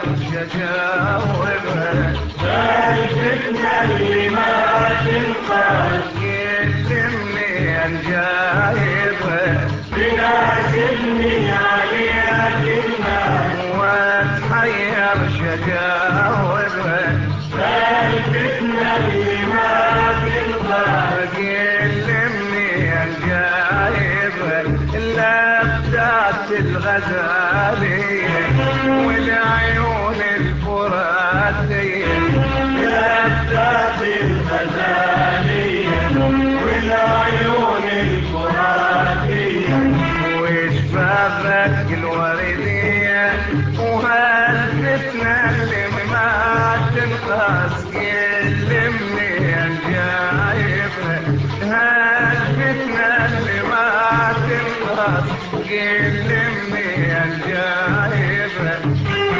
جاوبها الفتنة اللي ما تنقاش يلمني الجايبها بنازلني عليها كلمة واتحير شجاوبها الفتنة اللي ما تنقاش يلمني الجايبها لفتات الغزالية والعيون الفراتية لفتات الغزالية والعيون الفراتية وشفافك الوردية وهالفتنة اللي ما تنقص يلمني الجايبة هالفتنة اللي ما تنقص يلمني الجايبة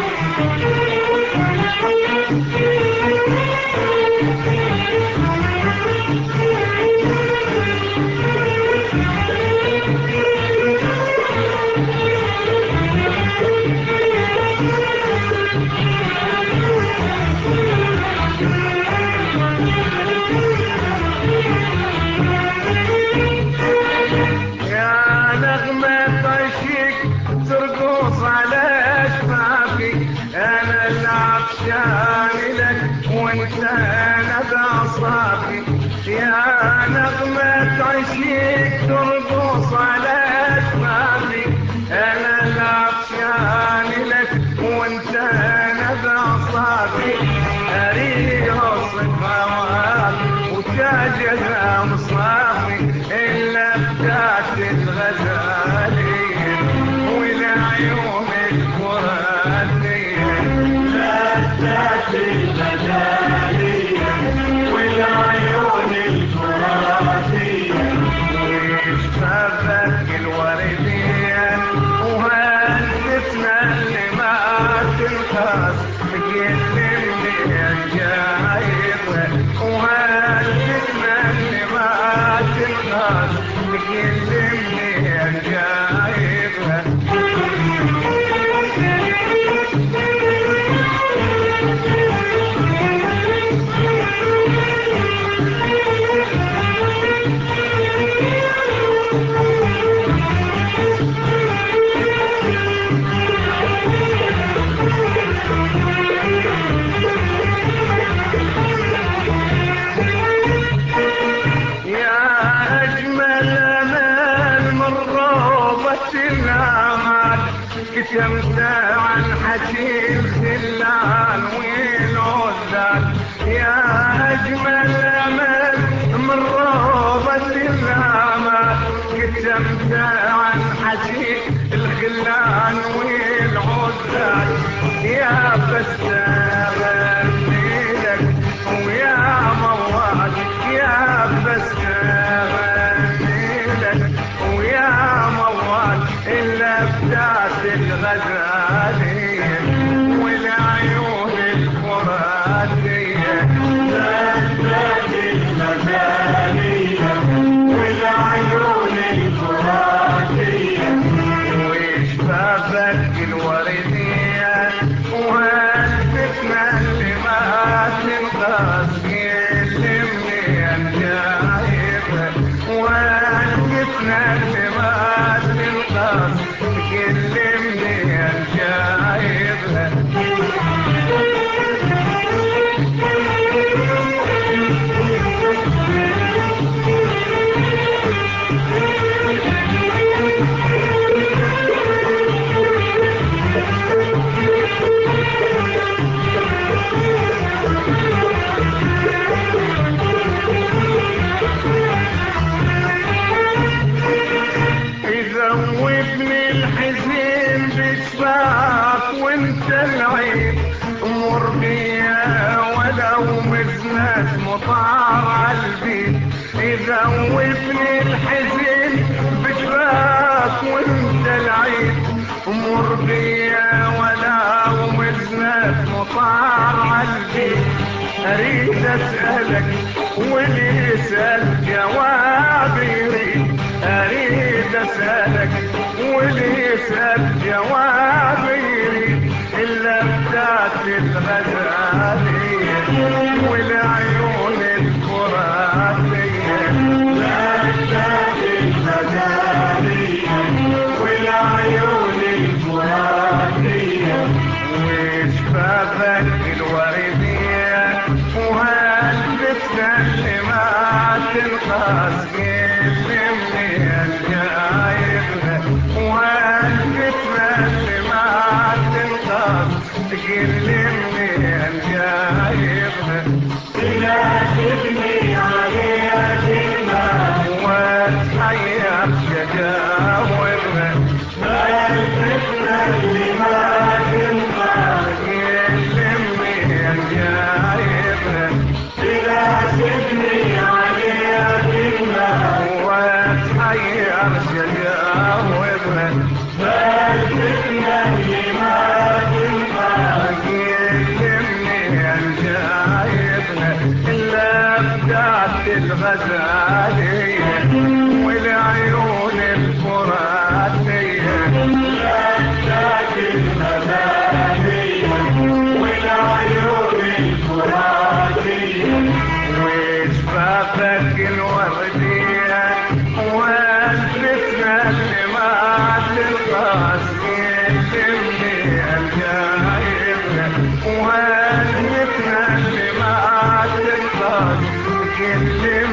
وانت انا بعصافي يا نغمة عشيق ترقص على اشفافي انا العطشان لك وانت انا بعصافي اريد اوصف هواك وتاجها مصافي الا بتاعت الغزالية والعيون الفراتية لفتات الغزالية والعيون الفراتية وشفافك الوردية وهالفتنة اللي ما تنقص يلمني الجايبة وهالفتنة اللي ما تنقص يلمني الجايبة كتمت عن حكي الخلان والعزال يا أجمل أمل من روضة الأمل كتمت عن حكي الخلان والعزال يا بستان لك ويا موال يا بستان لك ويا موال إلا بدات الغزالية والعيون الفراتية لفتات الغزالية والعيون الفراتية وشفافك الوردية وهالفتنة اللي ما تنقص يلمني الجايبة وهالفتنة اللي ما تنقص يلمني الجايبة يذوبني الحزين بشفاك وانت العين امر بيا ولو مزنة مطار عالبيت يذوبني الحزين بشفاك وانت العين امر بيا ولو مزنة مطار عالبيت اريد اسألك واللي يسأل جوابي يريد اريد اسألك واللي يسأل جوابي يريد الا ذات الغزالية والعيون الفراتية ذات الغزالية والعيون الفراتية وشفافك الوردية وهالفتنة اللي ما تنقص يلمني الجايبنا وهالفتنة اللي ما تنقص يلمني الجايبنا لا تبني عليها كلمة وتحير تجاوبنا هالفتنة اللي ما تنقص يلمني الجايبنا لا تبني عليها كلمة وتحير تجاوبنا هالفتنة اللي ما تنقص يلمني الجايبنا إلا بدات الغزالية والعيون الفراتية إلا بدات الغزالية والعيون الفراتية وشفافك الوردية والفتنة اللي ما تنقص يلمني الجايبنا وهالفتنة اللي ما تنقص يلمني